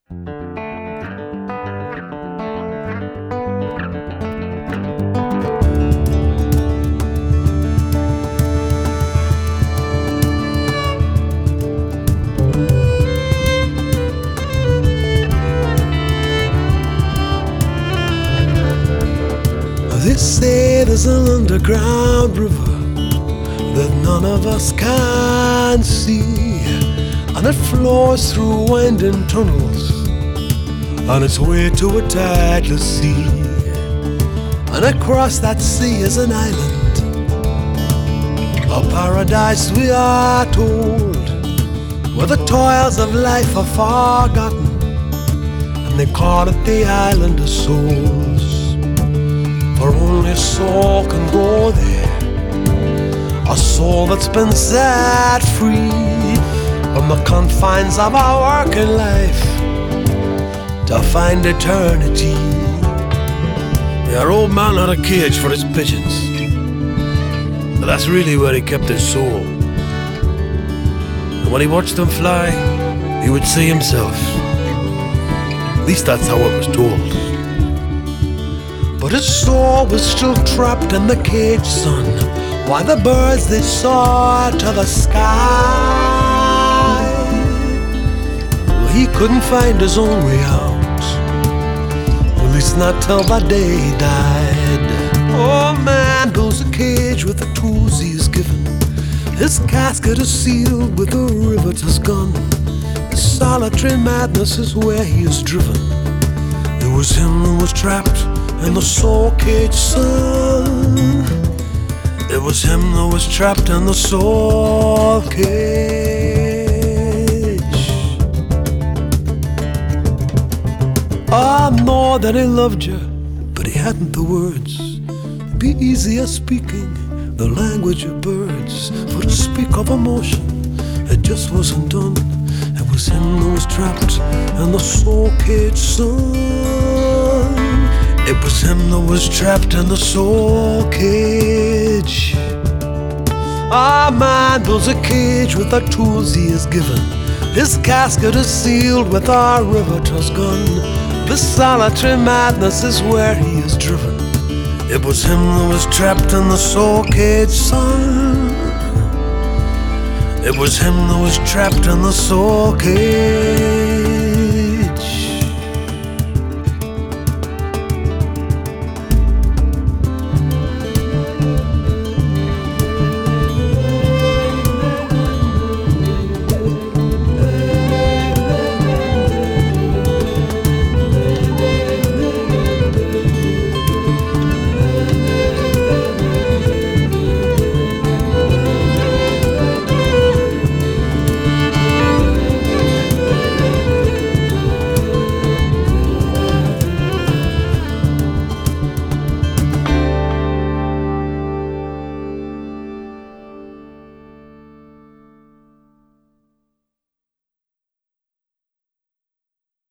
They say there's an underground river that none of us can see, and it flows through winding tunnels on its way to a tideless sea. And across that sea is an island, a paradise we are told, where the toils of life are forgotten, and they call it the island of souls. For only a soul can go there, a soul that's been set free from the confines of our working life to find eternity. Our old man had a cage for his pigeons, but that's really where he kept his soul. And when he watched them fly, he would see himself. At least that's how it was told. But his soul was still trapped in the cage, son, while the birds they soared to the sky. Well, he couldn't find his own way out, at least not till the day he died. Oh, man builds a cage with the tools he is given. His casket is sealed with a riveter's gun. His solitary madness is where he is driven. It was him who was trapped in the soul cage, son. It was him that was trapped in the soul cage. I know that he loved you, but he hadn't the words. It'd be easier speaking the language of birds, for to speak of emotion, it just wasn't done. It was him that was trapped in the soul cage, son. It was him that was trapped in the soul cage. Our man builds a cage with the tools he is given. His casket is sealed with our riveter's gun. The solitary madness is where he is driven. It was him that was trapped in the soul cage, son. It was him that was trapped in the soul cage.